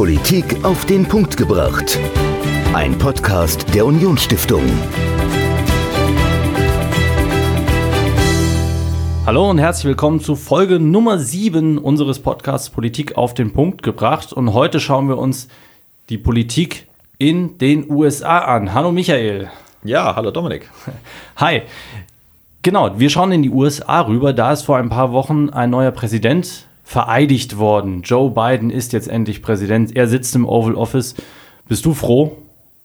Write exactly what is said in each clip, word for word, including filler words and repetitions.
Politik auf den Punkt gebracht. Ein Podcast der Unionsstiftung. Hallo und herzlich willkommen zu Folge Nummer sieben unseres Podcasts Politik auf den Punkt gebracht. Und heute schauen wir uns die Politik in den U S A an. Hallo Michael. Ja, hallo Dominik. Hi. Genau, wir schauen in die U S A rüber. Da ist vor ein paar Wochen ein neuer Präsident vereidigt worden. Joe Biden ist jetzt endlich Präsident. Er sitzt im Oval Office. Bist du froh?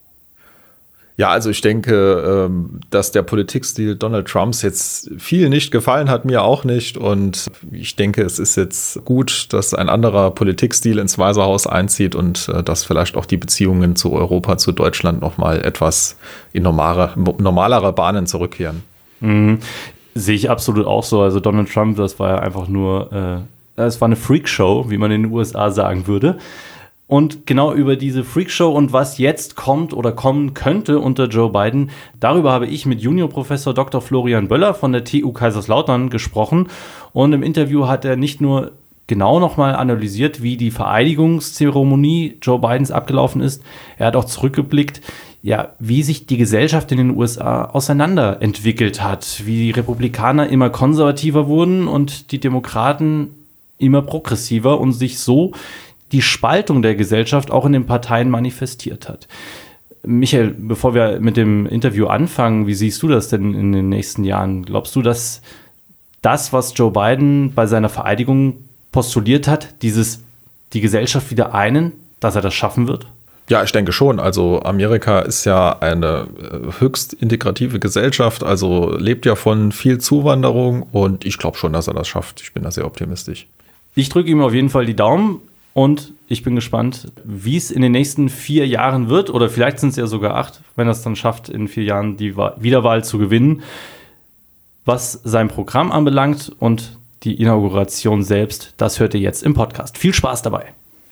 Ja, also ich denke, dass der Politikstil Donald Trumps jetzt viel nicht gefallen hat, mir auch nicht. Und ich denke, es ist jetzt gut, dass ein anderer Politikstil ins Weiße Haus einzieht und dass vielleicht auch die Beziehungen zu Europa, zu Deutschland nochmal etwas in normale, normalere Bahnen zurückkehren. Mhm. Sehe ich absolut auch so. Also Donald Trump, das war ja einfach nur, äh, das war eine Freakshow, wie man in den U S A sagen würde. Und genau über diese Freakshow und was jetzt kommt oder kommen könnte unter Joe Biden, darüber habe ich mit Juniorprofessor Doktor Florian Böller von der T U Kaiserslautern gesprochen. Und im Interview hat er nicht nur genau nochmal analysiert, wie die Vereidigungszeremonie Joe Bidens abgelaufen ist, er hat auch zurückgeblickt, ja, wie sich die Gesellschaft in den U S A auseinanderentwickelt hat, wie die Republikaner immer konservativer wurden und die Demokraten immer progressiver und sich so die Spaltung der Gesellschaft auch in den Parteien manifestiert hat. Michael, bevor wir mit dem Interview anfangen, wie siehst du das denn in den nächsten Jahren? Glaubst du, dass das, was Joe Biden bei seiner Vereidigung postuliert hat, dieses die Gesellschaft wieder einen, dass er das schaffen wird? Ja, ich denke schon. Also Amerika ist ja eine höchst integrative Gesellschaft, also lebt ja von viel Zuwanderung und ich glaube schon, dass er das schafft. Ich bin da sehr optimistisch. Ich drücke ihm auf jeden Fall die Daumen. Und ich bin gespannt, wie es in den nächsten vier Jahren wird, oder vielleicht sind es ja sogar acht, wenn er es dann schafft, in vier Jahren die Wiederwahl zu gewinnen, was sein Programm anbelangt und die Inauguration selbst. Das hört ihr jetzt im Podcast. Viel Spaß dabei.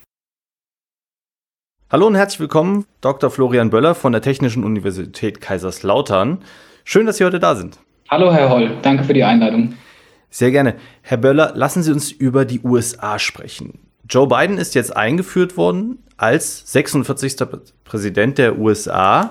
Hallo und herzlich willkommen, Doktor Florian Böller von der Technischen Universität Kaiserslautern. Schön, dass Sie heute da sind. Hallo Herr Holl, danke für die Einladung. Sehr gerne. Herr Böller, lassen Sie uns über die U S A sprechen. Joe Biden ist jetzt eingeführt worden als sechsundvierzigster Präsident der U S A.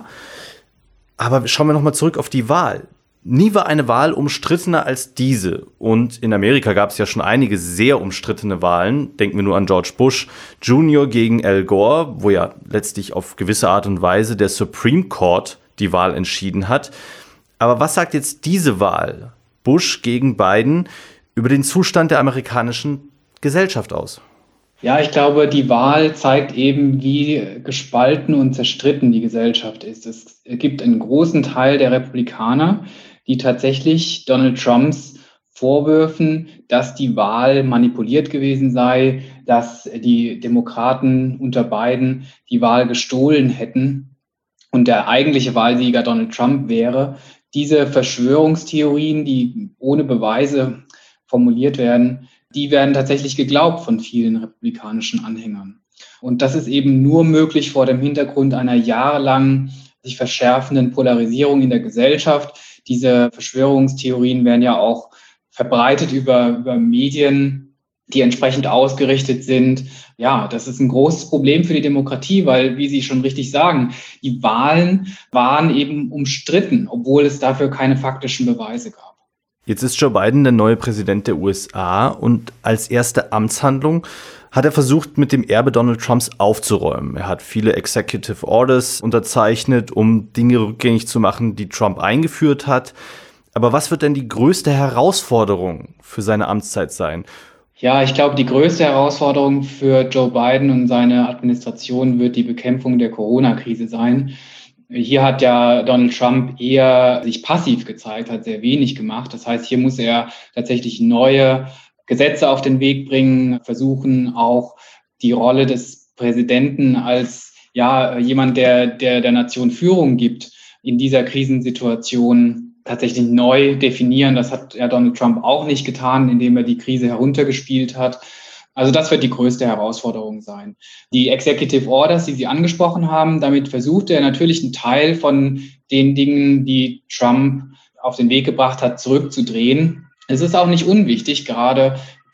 Aber schauen wir nochmal zurück auf die Wahl. Nie war eine Wahl umstrittener als diese. Und in Amerika gab es ja schon einige sehr umstrittene Wahlen. Denken wir nur an George Bush Junior gegen Al Gore, wo ja letztlich auf gewisse Art und Weise der Supreme Court die Wahl entschieden hat. Aber was sagt jetzt diese Wahl, Bush gegen Biden, über den Zustand der amerikanischen Gesellschaft aus? Ja, ich glaube, die Wahl zeigt eben, wie gespalten und zerstritten die Gesellschaft ist. Es gibt einen großen Teil der Republikaner, die tatsächlich Donald Trumps vorwürfen, dass die Wahl manipuliert gewesen sei, dass die Demokraten unter Biden die Wahl gestohlen hätten und der eigentliche Wahlsieger Donald Trump wäre. Diese Verschwörungstheorien, die ohne Beweise formuliert werden, die werden tatsächlich geglaubt von vielen republikanischen Anhängern. Und das ist eben nur möglich vor dem Hintergrund einer jahrelang sich verschärfenden Polarisierung in der Gesellschaft. Diese Verschwörungstheorien werden ja auch verbreitet über, über Medien, die entsprechend ausgerichtet sind. Ja, das ist ein großes Problem für die Demokratie, weil, wie Sie schon richtig sagen, die Wahlen waren eben umstritten, obwohl es dafür keine faktischen Beweise gab. Jetzt ist Joe Biden der neue Präsident der U S A und als erste Amtshandlung hat er versucht, mit dem Erbe Donald Trumps aufzuräumen. Er hat viele Executive Orders unterzeichnet, um Dinge rückgängig zu machen, die Trump eingeführt hat. Aber was wird denn die größte Herausforderung für seine Amtszeit sein? Ja, ich glaube, die größte Herausforderung für Joe Biden und seine Administration wird die Bekämpfung der Corona-Krise sein. Hier hat ja Donald Trump eher sich passiv gezeigt, hat sehr wenig gemacht. Das heißt, hier muss er tatsächlich neue Gesetze auf den Weg bringen, versuchen auch die Rolle des Präsidenten als ja jemand, der der der Nation Führung gibt, in dieser Krisensituation tatsächlich neu definieren. Das hat ja Donald Trump auch nicht getan, indem er die Krise heruntergespielt hat. Also das wird die größte Herausforderung sein. Die Executive Orders, die Sie angesprochen haben, damit versucht er natürlich einen Teil von den Dingen, die Trump auf den Weg gebracht hat, zurückzudrehen. Es ist auch nicht unwichtig, gerade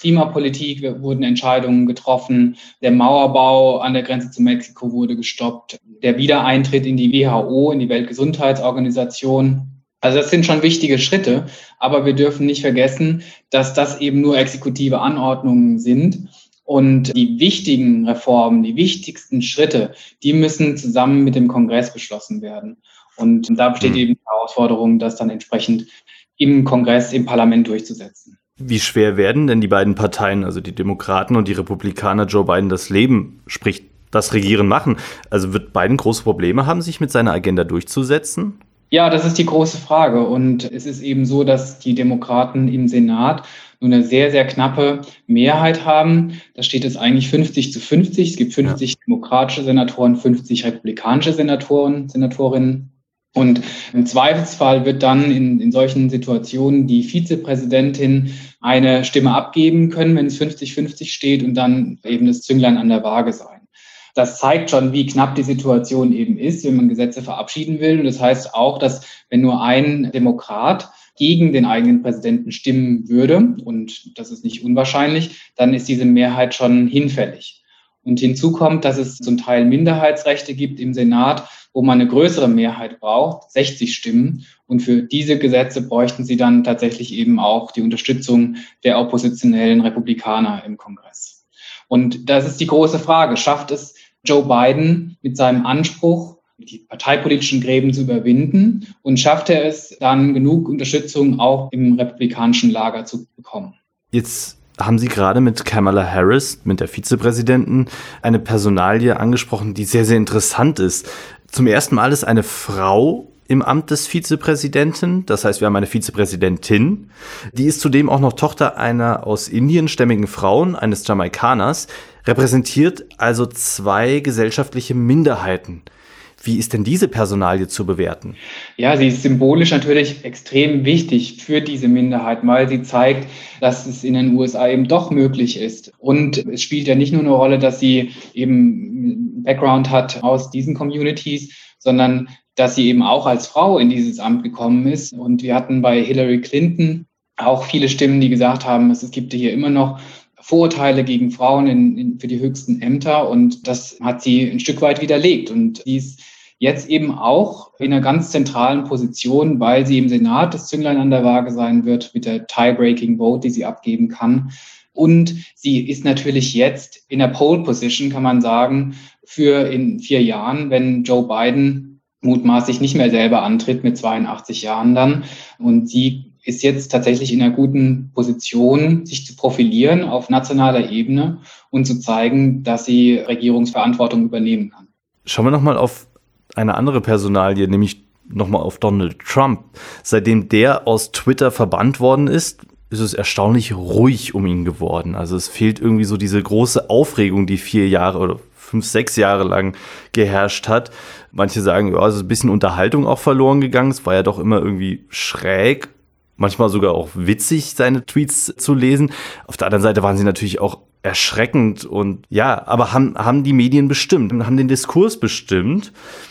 Klimapolitik wurden Entscheidungen getroffen, der Mauerbau an der Grenze zu Mexiko wurde gestoppt, der Wiedereintritt in die W H O, in die Weltgesundheitsorganisation. Also das sind schon wichtige Schritte, aber wir dürfen nicht vergessen, dass das eben nur exekutive Anordnungen sind. Und die wichtigen Reformen, die wichtigsten Schritte, die müssen zusammen mit dem Kongress beschlossen werden. Und da besteht mhm. eben die Herausforderung, das dann entsprechend im Kongress, im Parlament durchzusetzen. Wie schwer werden denn die beiden Parteien, also die Demokraten und die Republikaner, Joe Biden das Leben, sprich das Regieren machen? Also wird Biden große Probleme haben, sich mit seiner Agenda durchzusetzen? Ja, das ist die große Frage. Und es ist eben so, dass die Demokraten im Senat nur eine sehr, sehr knappe Mehrheit haben. Da steht es eigentlich fünfzig zu fünfzig. Es gibt fünfzig ja. demokratische Senatoren, fünfzig republikanische Senatoren, Senatorinnen. Und im Zweifelsfall wird dann in, in solchen Situationen die Vizepräsidentin eine Stimme abgeben können, wenn es fünfzig fünfzig steht, und dann eben das Zünglein an der Waage sein. Das zeigt schon, wie knapp die Situation eben ist, wenn man Gesetze verabschieden will. Und das heißt auch, dass wenn nur ein Demokrat gegen den eigenen Präsidenten stimmen würde, und das ist nicht unwahrscheinlich, dann ist diese Mehrheit schon hinfällig. Und hinzu kommt, dass es zum Teil Minderheitsrechte gibt im Senat, wo man eine größere Mehrheit braucht, sechzig Stimmen. Und für diese Gesetze bräuchten sie dann tatsächlich eben auch die Unterstützung der oppositionellen Republikaner im Kongress. Und das ist die große Frage. Schafft es Joe Biden mit seinem Anspruch, die parteipolitischen Gräben zu überwinden, und schafft er es dann, genug Unterstützung auch im republikanischen Lager zu bekommen? Jetzt haben Sie gerade mit Kamala Harris, mit der Vizepräsidentin, eine Personalie angesprochen, die sehr, sehr interessant ist. Zum ersten Mal ist eine Frau im Amt des Vizepräsidenten. Das heißt, wir haben eine Vizepräsidentin. Die ist zudem auch noch Tochter einer aus Indien stämmigen Frauen, eines Jamaikaners, repräsentiert also zwei gesellschaftliche Minderheiten. Wie ist denn diese Personalie zu bewerten? Ja, sie ist symbolisch natürlich extrem wichtig für diese Minderheit, weil sie zeigt, dass es in den U S A eben doch möglich ist. Und es spielt ja nicht nur eine Rolle, dass sie eben einen Background hat aus diesen Communities, sondern dass sie eben auch als Frau in dieses Amt gekommen ist. Und wir hatten bei Hillary Clinton auch viele Stimmen, die gesagt haben, es gibt hier immer noch Vorurteile gegen Frauen in, in, für die höchsten Ämter. Und das hat sie ein Stück weit widerlegt. Und sie ist jetzt eben auch in einer ganz zentralen Position, weil sie im Senat das Zünglein an der Waage sein wird mit der Tie-Breaking Vote, die sie abgeben kann. Und sie ist natürlich jetzt in der Pole Position, kann man sagen, für in vier Jahren, wenn Joe Biden mutmaßlich nicht mehr selber antritt mit zweiundachtzig Jahren dann. Und sie ist jetzt tatsächlich in einer guten Position, sich zu profilieren auf nationaler Ebene und zu zeigen, dass sie Regierungsverantwortung übernehmen kann. Schauen wir nochmal auf eine andere Personalie, nämlich nochmal auf Donald Trump. Seitdem der aus Twitter verbannt worden ist, ist es erstaunlich ruhig um ihn geworden. Also es fehlt irgendwie so diese große Aufregung, die vier Jahre oder fünf, sechs Jahre lang geherrscht hat. Manche sagen, ja, es ist ein bisschen Unterhaltung auch verloren gegangen. Es war ja doch immer irgendwie schräg, manchmal sogar auch witzig, seine Tweets zu lesen. Auf der anderen Seite waren sie natürlich auch erschreckend und ja, aber haben, haben die Medien bestimmt, haben den Diskurs bestimmt.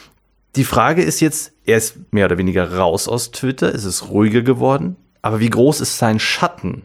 Die Frage ist jetzt, er ist mehr oder weniger raus aus Twitter, es ist ruhiger geworden, aber wie groß ist sein Schatten?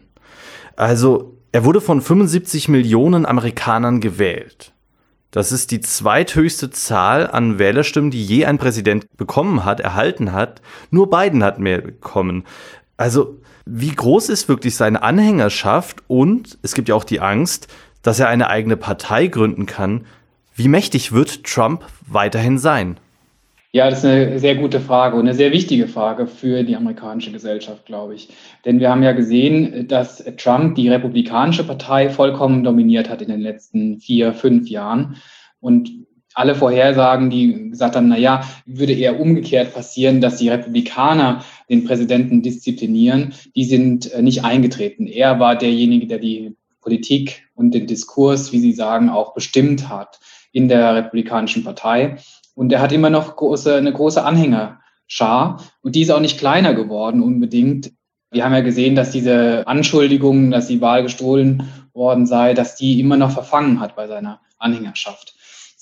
Also, er wurde von fünfundsiebzig Millionen Amerikanern gewählt. Das ist die zweithöchste Zahl an Wählerstimmen, die je ein Präsident bekommen hat, erhalten hat. Nur Biden hat mehr bekommen. Also, wie groß ist wirklich seine Anhängerschaft? Und es gibt ja auch die Angst, dass er eine eigene Partei gründen kann. Wie mächtig wird Trump weiterhin sein? Ja, das ist eine sehr gute Frage und eine sehr wichtige Frage für die amerikanische Gesellschaft, glaube ich. Denn wir haben ja gesehen, dass Trump die Republikanische Partei vollkommen dominiert hat in den letzten vier, fünf Jahren. Und alle Vorhersagen, die gesagt haben, na ja, würde eher umgekehrt passieren, dass die Republikaner den Präsidenten disziplinieren, die sind nicht eingetreten. Er war derjenige, der die Politik und den Diskurs, wie Sie sagen, auch bestimmt hat in der Republikanischen Partei. Und er hat immer noch große, eine große Anhängerschar. Und die ist auch nicht kleiner geworden unbedingt. Wir haben ja gesehen, dass diese Anschuldigungen, dass die Wahl gestohlen worden sei, dass die immer noch verfangen hat bei seiner Anhängerschaft. Es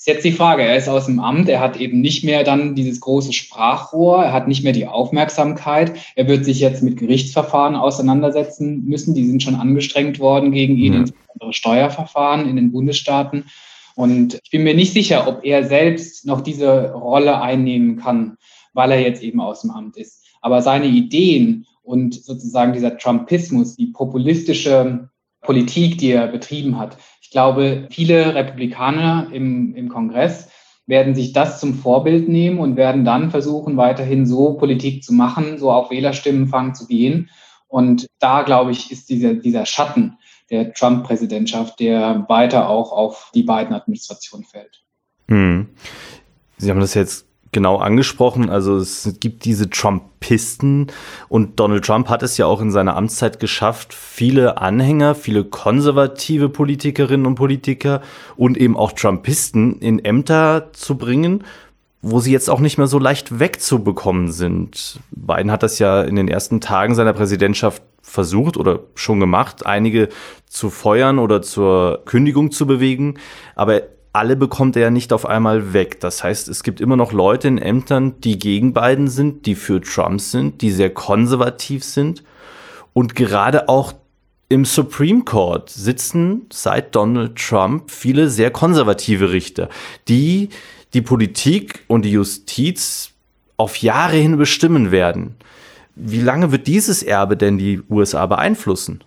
Ist jetzt die Frage, er ist aus dem Amt, er hat eben nicht mehr dann dieses große Sprachrohr, er hat nicht mehr die Aufmerksamkeit, er wird sich jetzt mit Gerichtsverfahren auseinandersetzen müssen, die sind schon angestrengt worden gegen ihn, ja. Insbesondere Steuerverfahren in den Bundesstaaten. Und ich bin mir nicht sicher, ob er selbst noch diese Rolle einnehmen kann, weil er jetzt eben aus dem Amt ist. Aber seine Ideen und sozusagen dieser Trumpismus, die populistische Politik, die er betrieben hat, ich glaube, viele Republikaner im, im Kongress werden sich das zum Vorbild nehmen und werden dann versuchen, weiterhin so Politik zu machen, so auf Wählerstimmenfang zu gehen. Und da, glaube ich, ist dieser, dieser Schatten der Trump-Präsidentschaft, der weiter auch auf die beiden Administrationen fällt. Hm. Sie haben das jetzt genau angesprochen, also es gibt diese Trumpisten und Donald Trump hat es ja auch in seiner Amtszeit geschafft, viele Anhänger, viele konservative Politikerinnen und Politiker und eben auch Trumpisten in Ämter zu bringen, wo sie jetzt auch nicht mehr so leicht wegzubekommen sind. Biden hat das ja in den ersten Tagen seiner Präsidentschaft versucht oder schon gemacht, einige zu feuern oder zur Kündigung zu bewegen, aber alle bekommt er ja nicht auf einmal weg. Das heißt, es gibt immer noch Leute in Ämtern, die gegen Biden sind, die für Trump sind, die sehr konservativ sind. Und gerade auch im Supreme Court sitzen seit Donald Trump viele sehr konservative Richter, die die Politik und die Justiz auf Jahre hin bestimmen werden. Wie lange wird dieses Erbe denn die U S A beeinflussen?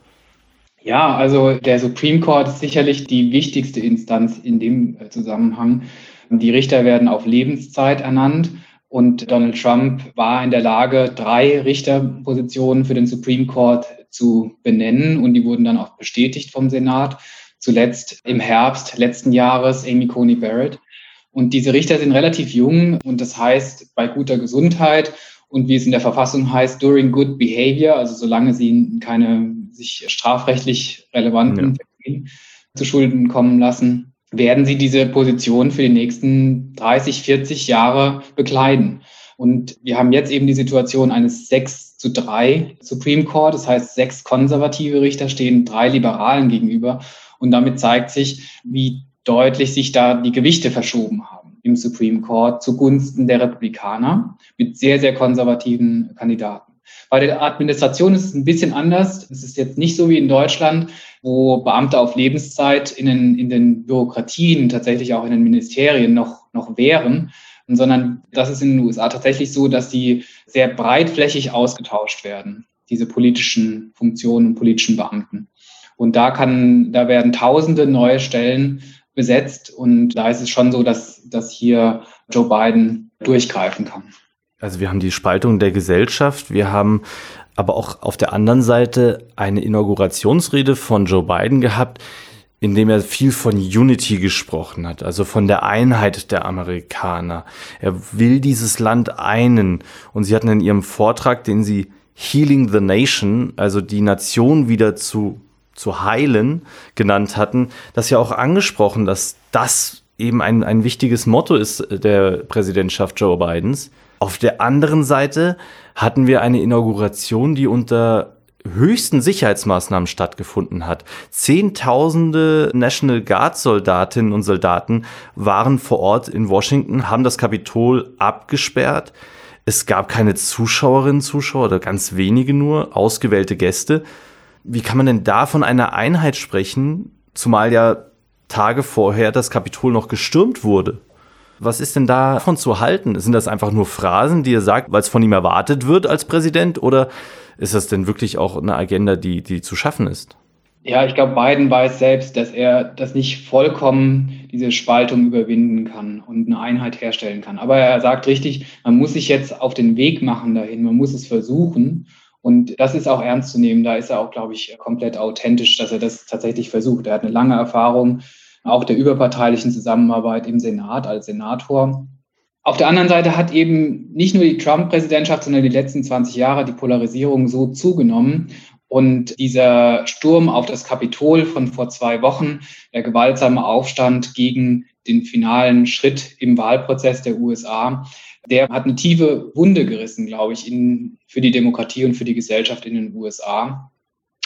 Ja, also der Supreme Court ist sicherlich die wichtigste Instanz in dem Zusammenhang. Die Richter werden auf Lebenszeit ernannt und Donald Trump war in der Lage, drei Richterpositionen für den Supreme Court zu benennen und die wurden dann auch bestätigt vom Senat. Zuletzt im Herbst letzten Jahres Amy Coney Barrett. Und diese Richter sind relativ jung und das heißt bei guter Gesundheit und wie es in der Verfassung heißt, during good behavior, also solange sie keine sich strafrechtlich relevanten Vergehen ja. zu Schulden kommen lassen, werden sie diese Position für die nächsten dreißig, vierzig Jahre bekleiden. Und wir haben jetzt eben die Situation eines sechs zu drei Supreme Court, das heißt sechs konservative Richter stehen drei Liberalen gegenüber und damit zeigt sich, wie deutlich sich da die Gewichte verschoben haben im Supreme Court zugunsten der Republikaner mit sehr, sehr konservativen Kandidaten. Bei der Administration ist es ein bisschen anders. Es ist jetzt nicht so wie in Deutschland, wo Beamte auf Lebenszeit in den, in den Bürokratien, tatsächlich auch in den Ministerien noch, noch wären, sondern das ist in den U S A tatsächlich so, dass die sehr breitflächig ausgetauscht werden, diese politischen Funktionen und politischen Beamten. Und da kann, da werden tausende neue Stellen besetzt und da ist es schon so, dass, dass hier Joe Biden durchgreifen kann. Also wir haben die Spaltung der Gesellschaft, wir haben aber auch auf der anderen Seite eine Inaugurationsrede von Joe Biden gehabt, in dem er viel von Unity gesprochen hat, also von der Einheit der Amerikaner. Er will dieses Land einen und sie hatten in ihrem Vortrag, den sie Healing the Nation, also die Nation wieder zu, zu heilen, genannt hatten, das ja auch angesprochen, dass das eben ein, ein wichtiges Motto ist der Präsidentschaft Joe Bidens. Auf der anderen Seite hatten wir eine Inauguration, die unter höchsten Sicherheitsmaßnahmen stattgefunden hat. Zehntausende National Guard Soldatinnen und Soldaten waren vor Ort in Washington, haben das Kapitol abgesperrt. Es gab keine Zuschauerinnen, Zuschauer oder ganz wenige nur, ausgewählte Gäste. Wie kann man denn da von einer Einheit sprechen, zumal ja Tage vorher das Kapitol noch gestürmt wurde? Was ist denn davon zu halten? Sind das einfach nur Phrasen, die er sagt, weil es von ihm erwartet wird als Präsident? Oder ist das denn wirklich auch eine Agenda, die, die zu schaffen ist? Ja, ich glaube, Biden weiß selbst, dass er das nicht vollkommen diese Spaltung überwinden kann und eine Einheit herstellen kann. Aber er sagt richtig, man muss sich jetzt auf den Weg machen dahin, man muss es versuchen. Und das ist auch ernst zu nehmen. Da ist er auch, glaube ich, komplett authentisch, dass er das tatsächlich versucht. Er hat eine lange Erfahrung auch der überparteilichen Zusammenarbeit im Senat als Senator. Auf der anderen Seite hat eben nicht nur die Trump-Präsidentschaft, sondern die letzten zwanzig Jahre die Polarisierung so zugenommen. Und dieser Sturm auf das Kapitol von vor zwei Wochen, der gewaltsame Aufstand gegen den finalen Schritt im Wahlprozess der U S A, der hat eine tiefe Wunde gerissen, glaube ich, in, für die Demokratie und für die Gesellschaft in den U S A.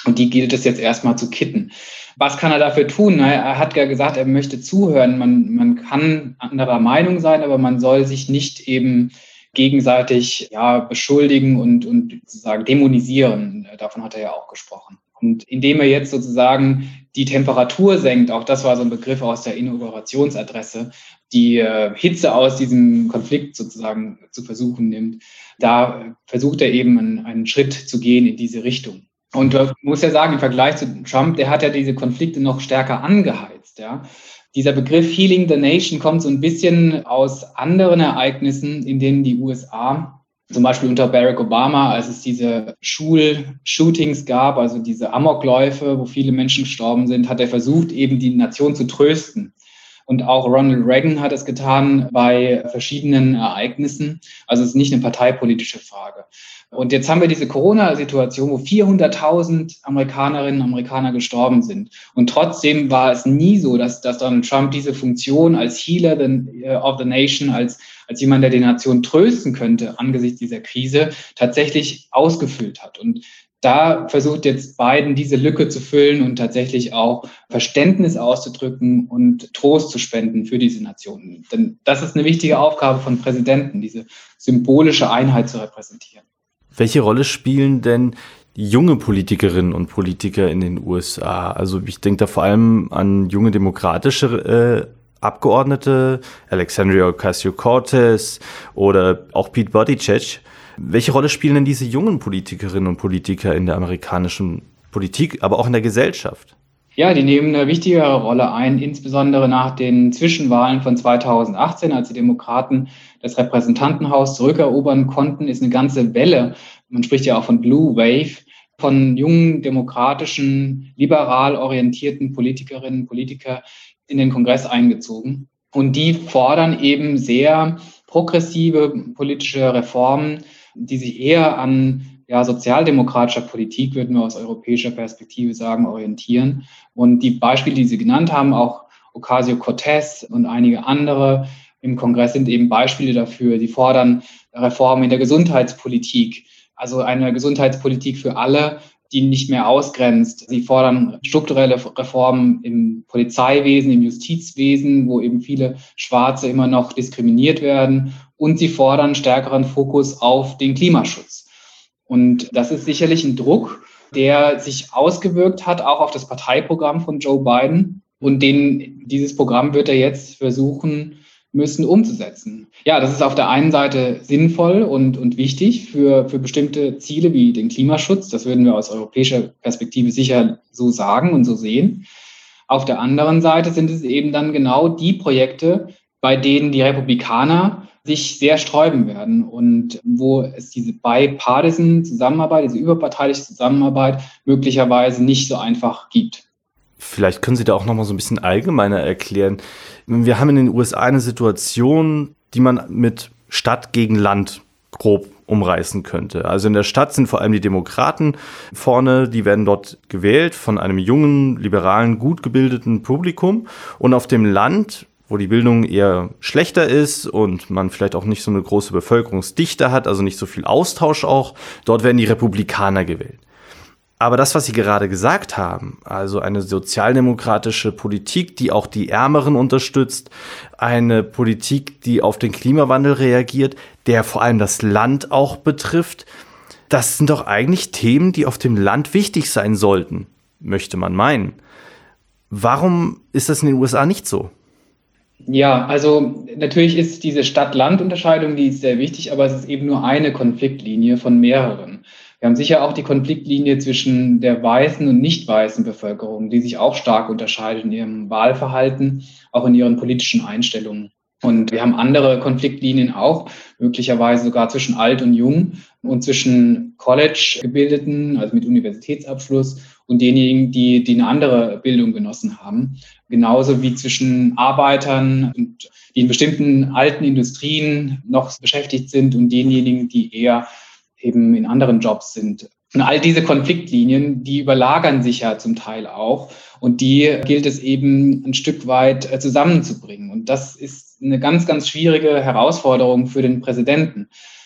Und die gilt es jetzt erstmal zu kitten. Was kann er dafür tun? Na, er hat ja gesagt, er möchte zuhören. Man, man kann anderer Meinung sein, aber man soll sich nicht eben gegenseitig ja, beschuldigen und, und sozusagen dämonisieren. Davon hat er ja auch gesprochen. Und indem er jetzt sozusagen die Temperatur senkt, auch das war so ein Begriff aus der Inaugurationsadresse, die äh, Hitze aus diesem Konflikt sozusagen zu versuchen nimmt, da versucht er eben einen, einen Schritt zu gehen in diese Richtung. Und man muss ja sagen, im Vergleich zu Trump, der hat ja diese Konflikte noch stärker angeheizt. Ja. Dieser Begriff Healing the Nation kommt so ein bisschen aus anderen Ereignissen, in denen die U S A, zum Beispiel unter Barack Obama, als es diese Schul-Shootings gab, also diese Amokläufe, wo viele Menschen gestorben sind, hat er versucht, eben die Nation zu trösten. Und auch Ronald Reagan hat es getan bei verschiedenen Ereignissen. Also es ist nicht eine parteipolitische Frage. Und jetzt haben wir diese Corona-Situation, wo vierhunderttausend Amerikanerinnen und Amerikaner gestorben sind. Und trotzdem war es nie so, dass, dass Donald Trump diese Funktion als Healer of the Nation, als, als jemand, der die Nation trösten könnte angesichts dieser Krise, tatsächlich ausgefüllt hat. Und da versucht jetzt Biden, diese Lücke zu füllen und tatsächlich auch Verständnis auszudrücken und Trost zu spenden für diese Nationen. Denn das ist eine wichtige Aufgabe von Präsidenten, diese symbolische Einheit zu repräsentieren. Welche Rolle spielen denn junge Politikerinnen und Politiker in den U S A? Also ich denke da vor allem an junge demokratische äh, Abgeordnete, Alexandria Ocasio-Cortez oder auch Pete Buttigieg. Welche Rolle spielen denn diese jungen Politikerinnen und Politiker in der amerikanischen Politik, aber auch in der Gesellschaft? Ja, die nehmen eine wichtigere Rolle ein, insbesondere nach den Zwischenwahlen von zweitausendachtzehn, als die Demokraten das Repräsentantenhaus zurückerobern konnten, ist eine ganze Welle, man spricht ja auch von Blue Wave, von jungen, demokratischen, liberal orientierten Politikerinnen und Politikern in den Kongress eingezogen. Und die fordern eben sehr progressive politische Reformen, die sich eher an ja, sozialdemokratischer Politik, würden wir aus europäischer Perspektive sagen, orientieren. Und die Beispiele, die Sie genannt haben, auch Ocasio-Cortez und einige andere im Kongress, sind eben Beispiele dafür. Sie fordern Reformen in der Gesundheitspolitik, also eine Gesundheitspolitik für alle, die nicht mehr ausgrenzt. Sie fordern strukturelle Reformen im Polizeiwesen, im Justizwesen, wo eben viele Schwarze immer noch diskriminiert werden. Und sie fordern stärkeren Fokus auf den Klimaschutz. Und das ist sicherlich ein Druck, der sich ausgewirkt hat, auch auf das Parteiprogramm von Joe Biden. Und den, dieses Programm wird er jetzt versuchen müssen umzusetzen. Ja, das ist auf der einen Seite sinnvoll und, und wichtig für, für bestimmte Ziele wie den Klimaschutz. Das würden wir aus europäischer Perspektive sicher so sagen und so sehen. Auf der anderen Seite sind es eben dann genau die Projekte, bei denen die Republikaner sich sehr sträuben werden und wo es diese bipartisan Zusammenarbeit, diese überparteiliche Zusammenarbeit möglicherweise nicht so einfach gibt. Vielleicht können Sie da auch noch mal so ein bisschen allgemeiner erklären. Wir haben in den U S A eine Situation, die man mit Stadt gegen Land grob umreißen könnte. Also in der Stadt sind vor allem die Demokraten vorne, die werden dort gewählt von einem jungen, liberalen, gut gebildeten Publikum. Und auf dem Land, wo die Bildung eher schlechter ist und man vielleicht auch nicht so eine große Bevölkerungsdichte hat, also nicht so viel Austausch auch, dort werden die Republikaner gewählt. Aber das, was Sie gerade gesagt haben, also eine sozialdemokratische Politik, die auch die Ärmeren unterstützt, eine Politik, die auf den Klimawandel reagiert, der vor allem das Land auch betrifft, das sind doch eigentlich Themen, die auf dem Land wichtig sein sollten, möchte man meinen. Warum ist das in den U S A nicht so? Ja, also natürlich ist diese Stadt-Land-Unterscheidung, die ist sehr wichtig, aber es ist eben nur eine Konfliktlinie von mehreren. Wir haben sicher auch die Konfliktlinie zwischen der weißen und nicht weißen Bevölkerung, die sich auch stark unterscheidet in ihrem Wahlverhalten, auch in ihren politischen Einstellungen. Und wir haben andere Konfliktlinien auch, möglicherweise sogar zwischen alt und jung und zwischen College-Gebildeten, also mit Universitätsabschluss, und denjenigen, die, die eine andere Bildung genossen haben. Genauso wie zwischen Arbeitern, und die in bestimmten alten Industrien noch beschäftigt sind und denjenigen, die eher eben in anderen Jobs sind. Und all diese Konfliktlinien, die überlagern sich ja zum Teil auch. Und die gilt es eben ein Stück weit zusammenzubringen. Und das ist eine ganz, ganz schwierige Herausforderung für den Präsidenten.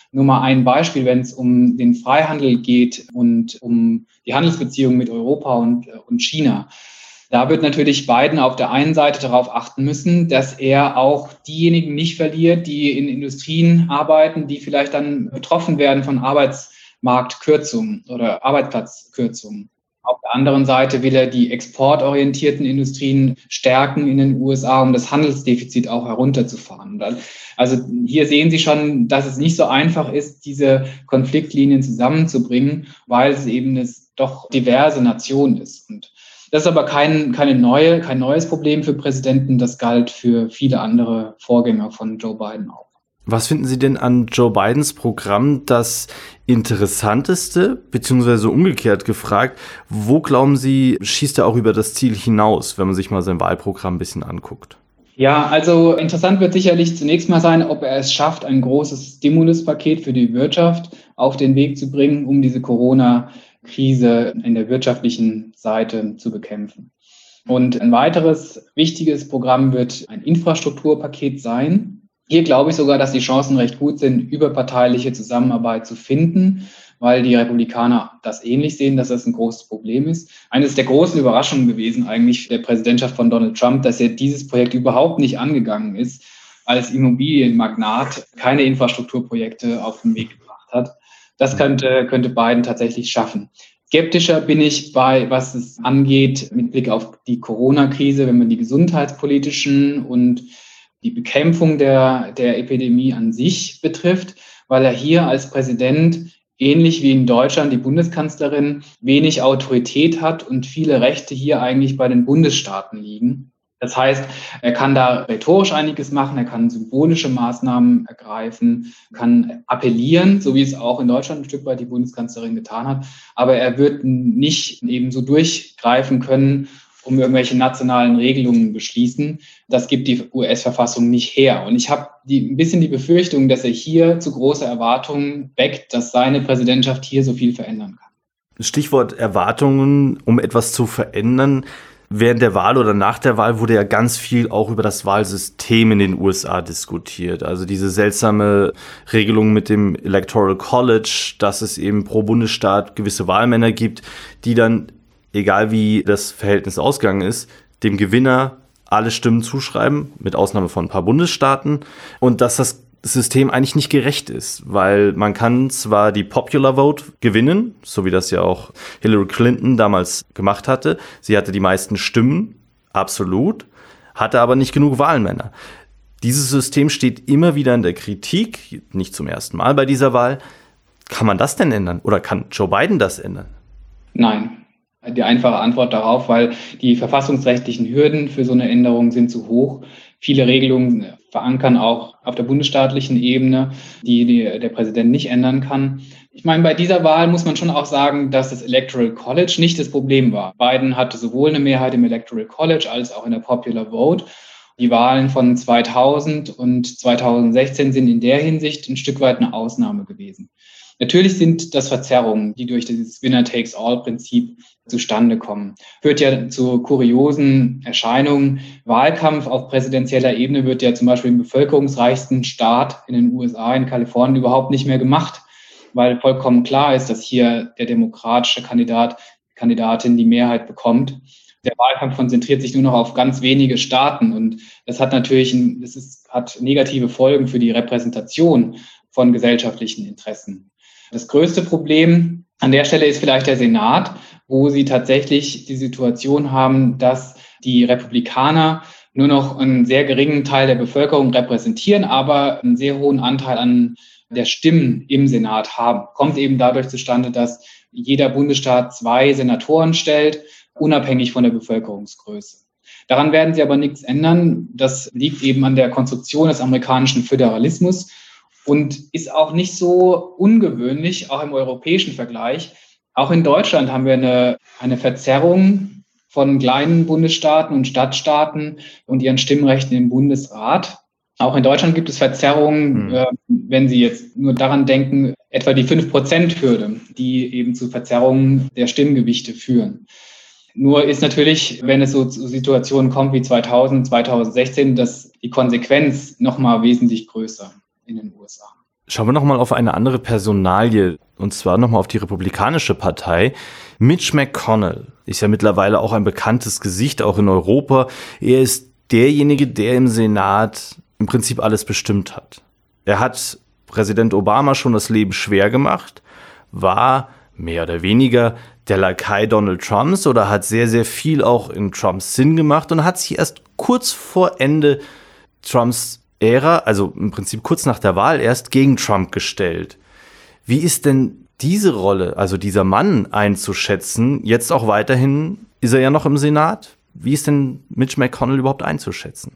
nur mal ein Beispiel, wenn es um den Freihandel geht und um die Handelsbeziehungen mit Europa und, und China. Da wird natürlich Biden auf der einen Seite darauf achten müssen, dass er auch diejenigen nicht verliert, die in Industrien arbeiten, die vielleicht dann betroffen werden von Arbeitsmarktkürzungen oder Arbeitsplatzkürzungen. Auf der anderen Seite will er die exportorientierten Industrien stärken in den U S A, um das Handelsdefizit auch herunterzufahren. Also hier sehen Sie schon, dass es nicht so einfach ist, diese Konfliktlinien zusammenzubringen, weil es eben eine doch diverse Nation ist. Und das ist aber kein, keine neue, kein neues Problem für Präsidenten. Das galt für viele andere Vorgänger von Joe Biden auch. Was finden Sie denn an Joe Bidens Programm das Interessanteste, beziehungsweise umgekehrt gefragt, wo glauben Sie, schießt er auch über das Ziel hinaus, wenn man sich mal sein Wahlprogramm ein bisschen anguckt? Ja, also interessant wird sicherlich zunächst mal sein, ob er es schafft, ein großes Stimuluspaket für die Wirtschaft auf den Weg zu bringen, um diese Corona-Krise in der wirtschaftlichen Seite zu bekämpfen. Und ein weiteres wichtiges Programm wird ein Infrastrukturpaket sein. Hier glaube ich sogar, dass die Chancen recht gut sind, überparteiliche Zusammenarbeit zu finden, weil die Republikaner das ähnlich sehen, dass das ein großes Problem ist. Eines der großen Überraschungen gewesen eigentlich der Präsidentschaft von Donald Trump, dass er dieses Projekt überhaupt nicht angegangen ist, als Immobilienmagnat keine Infrastrukturprojekte auf den Weg gebracht hat. Das könnte, könnte Biden tatsächlich schaffen. Skeptischer bin ich bei, was es angeht, mit Blick auf die Corona-Krise, wenn man die gesundheitspolitischen und die Bekämpfung der, der Epidemie an sich betrifft, weil er hier als Präsident, ähnlich wie in Deutschland die Bundeskanzlerin, wenig Autorität hat und viele Rechte hier eigentlich bei den Bundesstaaten liegen. Das heißt, er kann da rhetorisch einiges machen, er kann symbolische Maßnahmen ergreifen, kann appellieren, so wie es auch in Deutschland ein Stück weit die Bundeskanzlerin getan hat, aber er wird nicht eben so durchgreifen können, um irgendwelche nationalen Regelungen beschließen. Das gibt die U S-Verfassung nicht her. Und ich habe die, ein bisschen die Befürchtung, dass er hier zu große Erwartungen weckt, dass seine Präsidentschaft hier so viel verändern kann. Stichwort Erwartungen, um etwas zu verändern. Während der Wahl oder nach der Wahl wurde ja ganz viel auch über das Wahlsystem in den U S A diskutiert. Also diese seltsame Regelung mit dem Electoral College, dass es eben pro Bundesstaat gewisse Wahlmänner gibt, die dann, egal wie das Verhältnis ausgegangen ist, dem Gewinner alle Stimmen zuschreiben, mit Ausnahme von ein paar Bundesstaaten. Und dass das System eigentlich nicht gerecht ist, weil man kann zwar die Popular Vote gewinnen, so wie das ja auch Hillary Clinton damals gemacht hatte. Sie hatte die meisten Stimmen, absolut, hatte aber nicht genug Wahlmänner. Dieses System steht immer wieder in der Kritik, nicht zum ersten Mal bei dieser Wahl. Kann man das denn ändern? Oder kann Joe Biden das ändern? Nein. Die einfache Antwort darauf, weil die verfassungsrechtlichen Hürden für so eine Änderung sind zu hoch. Viele Regelungen verankern auch auf der bundesstaatlichen Ebene, die, die der Präsident nicht ändern kann. Ich meine, bei dieser Wahl muss man schon auch sagen, dass das Electoral College nicht das Problem war. Biden hatte sowohl eine Mehrheit im Electoral College als auch in der Popular Vote. Die Wahlen von zweitausend und zweitausendsechzehn sind in der Hinsicht ein Stück weit eine Ausnahme gewesen. Natürlich sind das Verzerrungen, die durch dieses Winner-Takes-All-Prinzip zustande kommen. Führt ja zu kuriosen Erscheinungen. Wahlkampf auf präsidentieller Ebene wird ja zum Beispiel im bevölkerungsreichsten Staat in den U S A, in Kalifornien, überhaupt nicht mehr gemacht, weil vollkommen klar ist, dass hier der demokratische Kandidat, Kandidatin die Mehrheit bekommt. Der Wahlkampf konzentriert sich nur noch auf ganz wenige Staaten und das hat natürlich, das ist, hat negative Folgen für die Repräsentation von gesellschaftlichen Interessen. Das größte Problem an der Stelle ist vielleicht der Senat, wo sie tatsächlich die Situation haben, dass die Republikaner nur noch einen sehr geringen Teil der Bevölkerung repräsentieren, aber einen sehr hohen Anteil an der Stimmen im Senat haben. Kommt eben dadurch zustande, dass jeder Bundesstaat zwei Senatoren stellt, unabhängig von der Bevölkerungsgröße. Daran werden sie aber nichts ändern. Das liegt eben an der Konstruktion des amerikanischen Föderalismus. Und ist auch nicht so ungewöhnlich, auch im europäischen Vergleich. Auch in Deutschland haben wir eine, eine Verzerrung von kleinen Bundesstaaten und Stadtstaaten und ihren Stimmrechten im Bundesrat. Auch in Deutschland gibt es Verzerrungen, mhm. äh, wenn Sie jetzt nur daran denken, etwa die fünf Prozent Hürde, die eben zu Verzerrungen der Stimmgewichte führen. Nur ist natürlich, wenn es so zu Situationen kommt wie zweitausend, zweitausendsechzehn, dass die Konsequenz nochmal wesentlich größer in den U S A. Schauen wir nochmal auf eine andere Personalie, und zwar nochmal auf die Republikanische Partei. Mitch McConnell ist ja mittlerweile auch ein bekanntes Gesicht, auch in Europa. Er ist derjenige, der im Senat im Prinzip alles bestimmt hat. Er hat Präsident Obama schon das Leben schwer gemacht, war mehr oder weniger der Lakai Donald Trumps oder hat sehr, sehr viel auch in Trumps Sinn gemacht und hat sich erst kurz vor Ende Trumps Ära, also im Prinzip kurz nach der Wahl erst, gegen Trump gestellt. Wie ist denn diese Rolle, also dieser Mann einzuschätzen? Jetzt auch weiterhin ist er ja noch im Senat. Wie ist denn Mitch McConnell überhaupt einzuschätzen?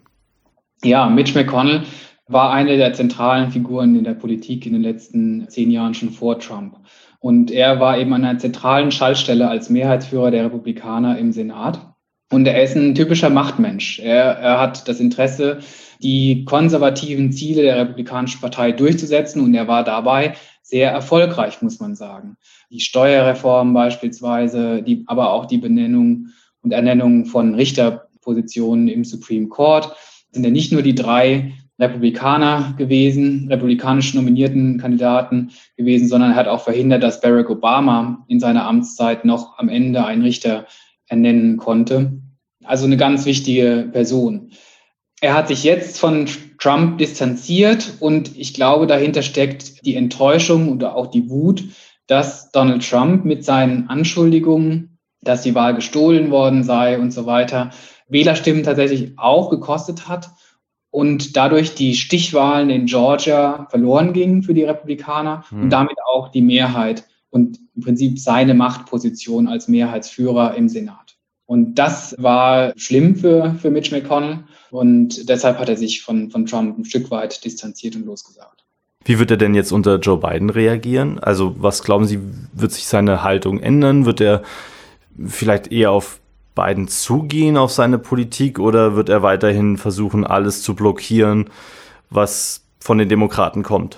Ja, Mitch McConnell war eine der zentralen Figuren in der Politik in den letzten zehn Jahren schon vor Trump. Und er war eben an einer zentralen Schaltstelle als Mehrheitsführer der Republikaner im Senat. Und er ist ein typischer Machtmensch. Er, er hat das Interesse, die konservativen Ziele der Republikanischen Partei durchzusetzen. Und er war dabei sehr erfolgreich, muss man sagen. Die Steuerreform beispielsweise, die, aber auch die Benennung und Ernennung von Richterpositionen im Supreme Court sind ja nicht nur die drei Republikaner gewesen, republikanisch nominierten Kandidaten gewesen, sondern er hat auch verhindert, dass Barack Obama in seiner Amtszeit noch am Ende einen Richter ernennen konnte. Also eine ganz wichtige Person. Er hat sich jetzt von Trump distanziert und ich glaube, dahinter steckt die Enttäuschung oder auch die Wut, dass Donald Trump mit seinen Anschuldigungen, dass die Wahl gestohlen worden sei und so weiter, Wählerstimmen tatsächlich auch gekostet hat und dadurch die Stichwahlen in Georgia verloren gingen für die Republikaner hm. und damit auch die Mehrheit und im Prinzip seine Machtposition als Mehrheitsführer im Senat. Und das war schlimm für, für Mitch McConnell und deshalb hat er sich von, von Trump ein Stück weit distanziert und losgesagt. Wie wird er denn jetzt unter Joe Biden reagieren? Also was glauben Sie, wird sich seine Haltung ändern? Wird er vielleicht eher auf Biden zugehen, auf seine Politik, oder wird er weiterhin versuchen, alles zu blockieren, was von den Demokraten kommt?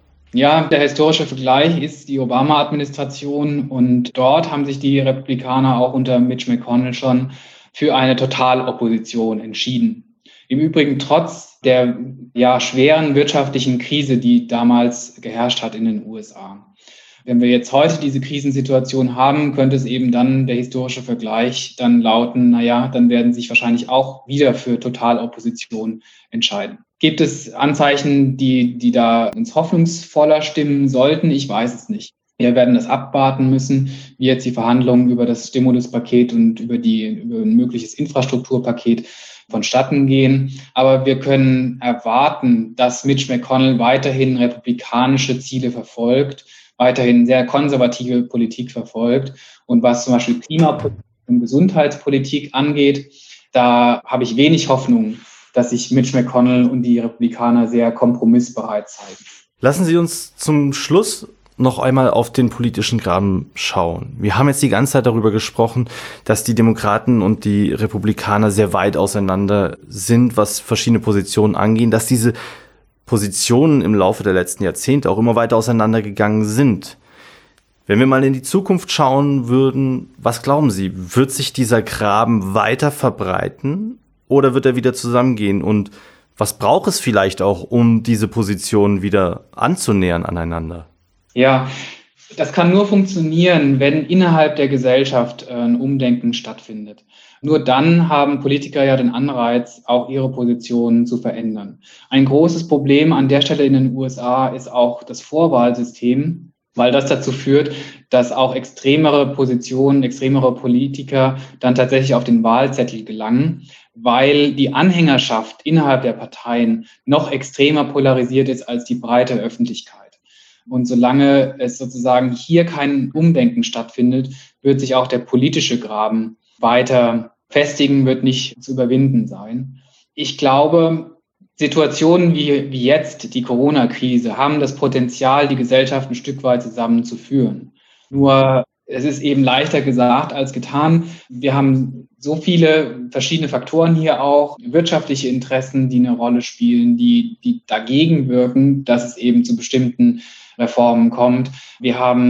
Ja, der historische Vergleich ist die Obama-Administration und dort haben sich die Republikaner auch unter Mitch McConnell schon für eine Totalopposition entschieden. Im Übrigen trotz der ja, schweren wirtschaftlichen Krise, die damals geherrscht hat in den U S A. Wenn wir jetzt heute diese Krisensituation haben, könnte es eben dann der historische Vergleich dann lauten, naja, dann werden sich wahrscheinlich auch wieder für Totalopposition entscheiden. Gibt es Anzeichen, die, die da uns hoffnungsvoller stimmen sollten? Ich weiß es nicht. Wir werden das abwarten müssen, wie jetzt die Verhandlungen über das Stimuluspaket und über, die, über ein mögliches Infrastrukturpaket vonstatten gehen. Aber wir können erwarten, dass Mitch McConnell weiterhin republikanische Ziele verfolgt, weiterhin sehr konservative Politik verfolgt. Und was zum Beispiel Klimapolitik und Gesundheitspolitik angeht, da habe ich wenig Hoffnung, dass sich Mitch McConnell und die Republikaner sehr kompromissbereit zeigen. Lassen Sie uns zum Schluss noch einmal auf den politischen Graben schauen. Wir haben jetzt die ganze Zeit darüber gesprochen, dass die Demokraten und die Republikaner sehr weit auseinander sind, was verschiedene Positionen angehen, dass diese Positionen im Laufe der letzten Jahrzehnte auch immer weiter auseinandergegangen sind. Wenn wir mal in die Zukunft schauen würden, was glauben Sie, wird sich dieser Graben weiter verbreiten oder wird er wieder zusammengehen? Und was braucht es vielleicht auch, um diese Positionen wieder anzunähern aneinander? Ja, das kann nur funktionieren, wenn innerhalb der Gesellschaft ein Umdenken stattfindet. Nur dann haben Politiker ja den Anreiz, auch ihre Positionen zu verändern. Ein großes Problem an der Stelle in den U S A ist auch das Vorwahlsystem, weil das dazu führt, dass auch extremere Positionen, extremere Politiker dann tatsächlich auf den Wahlzettel gelangen, weil die Anhängerschaft innerhalb der Parteien noch extremer polarisiert ist als die breite Öffentlichkeit. Und solange es sozusagen hier kein Umdenken stattfindet, wird sich auch der politische Graben weiter festigen, wird nicht zu überwinden sein. Ich glaube, Situationen wie, wie jetzt die Corona-Krise haben das Potenzial, die Gesellschaft ein Stück weit zusammenzuführen. Nur es ist eben leichter gesagt als getan. Wir haben so viele verschiedene Faktoren hier auch, wirtschaftliche Interessen, die eine Rolle spielen, die, die dagegen wirken, dass es eben zu bestimmten Reformen kommt. Wir haben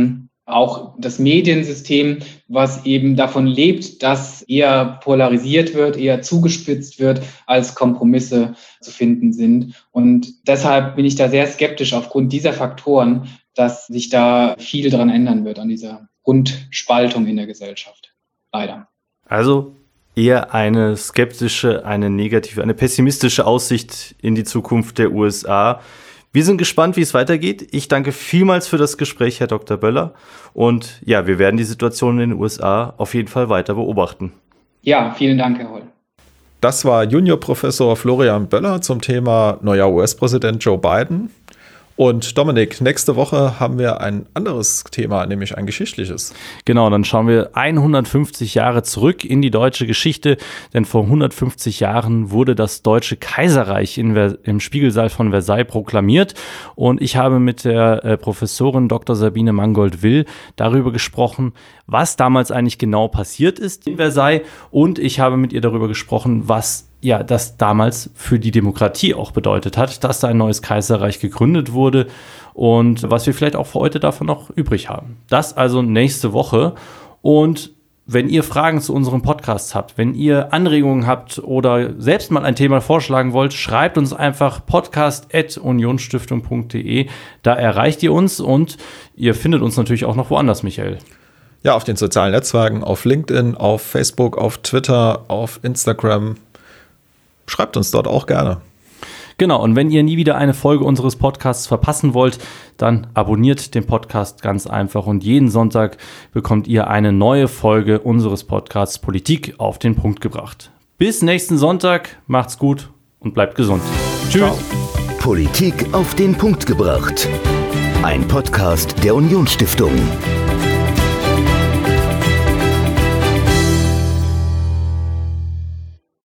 auch das Mediensystem, was eben davon lebt, dass eher polarisiert wird, eher zugespitzt wird, als Kompromisse zu finden sind. Und deshalb bin ich da sehr skeptisch aufgrund dieser Faktoren, dass sich da viel dran ändern wird an dieser Grundspaltung in der Gesellschaft. Leider. Also eher eine skeptische, eine negative, eine pessimistische Aussicht in die Zukunft der U S A. Wir sind gespannt, wie es weitergeht. Ich danke vielmals für das Gespräch, Herr Doktor Böller. Und ja, wir werden die Situation in den U S A auf jeden Fall weiter beobachten. Ja, vielen Dank, Herr Holl. Das war Juniorprofessor Florian Böller zum Thema neuer U S-Präsident Joe Biden. Und Dominik, nächste Woche haben wir ein anderes Thema, nämlich ein geschichtliches. Genau, dann schauen wir hundertfünfzig Jahre zurück in die deutsche Geschichte, denn vor hundertfünfzig Jahren wurde das Deutsche Kaiserreich in Ver- im Spiegelsaal von Versailles proklamiert und ich habe mit der äh, Professorin Doktor Sabine Mangold-Will darüber gesprochen, was damals eigentlich genau passiert ist in Versailles und ich habe mit ihr darüber gesprochen, was ja, das damals für die Demokratie auch bedeutet hat, dass da ein neues Kaiserreich gegründet wurde und was wir vielleicht auch für heute davon noch übrig haben. Das also nächste Woche. Und wenn ihr Fragen zu unserem Podcast habt, wenn ihr Anregungen habt oder selbst mal ein Thema vorschlagen wollt, schreibt uns einfach podcast at unionsstiftung punkt de. Da erreicht ihr uns und ihr findet uns natürlich auch noch woanders, Michael. Ja, auf den sozialen Netzwerken, auf LinkedIn, auf Facebook, auf Twitter, auf Instagram. Schreibt uns dort auch gerne. Genau, und wenn ihr nie wieder eine Folge unseres Podcasts verpassen wollt, dann abonniert den Podcast ganz einfach und jeden Sonntag bekommt ihr eine neue Folge unseres Podcasts Politik auf den Punkt gebracht. Bis nächsten Sonntag, macht's gut und bleibt gesund. Tschüss. Ciao. Politik auf den Punkt gebracht. Ein Podcast der Unionsstiftung.